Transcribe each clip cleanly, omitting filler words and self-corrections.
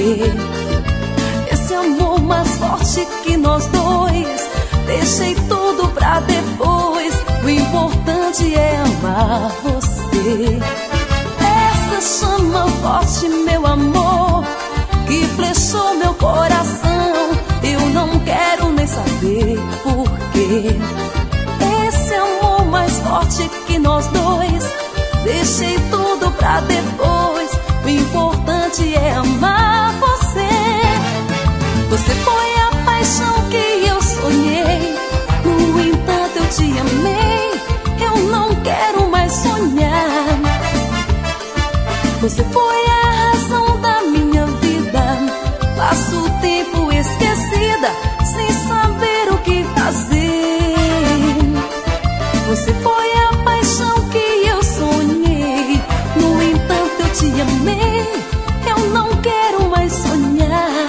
quê? Esse amor mais forte que nós dois, deixei tudo pra depois. O importante é amar você. Essa chama forte, meu amor, que flechou meu coração, eu não quero nem saber por quê. Esse amor mais forte que nós dois, deixei tudo pra depois. O importante é amar você. Você foi a paixão que eu sonhei, no entanto eu te amei, eu não quero mais sonhar. Você foi a razão da minha vida, passo o tempo esquecida, sem saber o que fazer. Você foi a paixão que eu sonhei, no entanto eu te amei, eu não quero mais sonhar.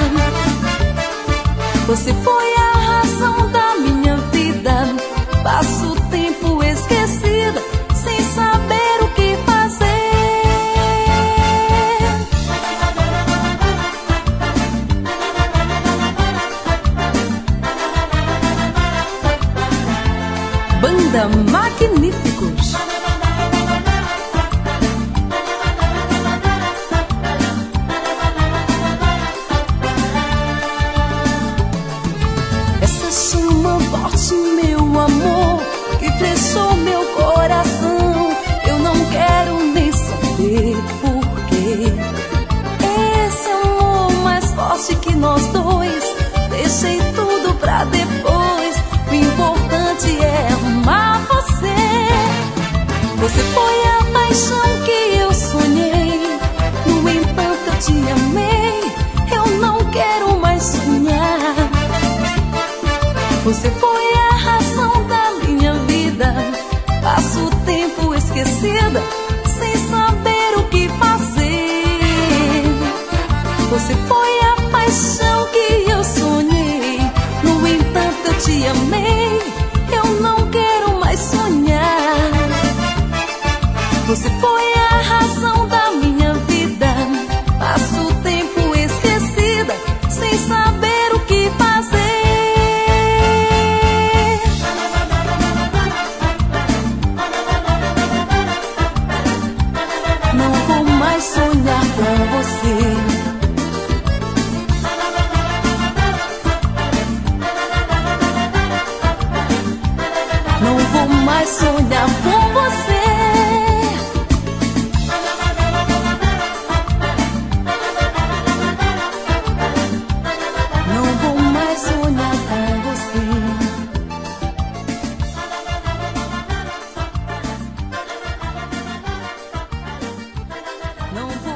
Você foi a razão da minha vida, passo o tempo esquecida, sem saber o que fazer. Banda Magníficos. Essa chama forte, meu amor, que flechou meu coração, eu não quero nem saber por quê. Esse amor mais forte que nós dois, deixei tudo pra depois. O importante é amar você. Você foi a paixão que eu sonhei, no entanto eu te amei, eu não quero mais sonhar. Você foi a razão da minha vida, passo o tempo esquecida, sem saber o que fazer. Você foi a paixão que eu sonhei, no entanto eu te amei, eu não quero mais sonhar. Você foi a razão da minha vida, passo o tempo esquecida, sem saber o que fazer. Não vou mais sonhar com você. Não vou mais sonhar com você. Não vou mais sonhar com você. Não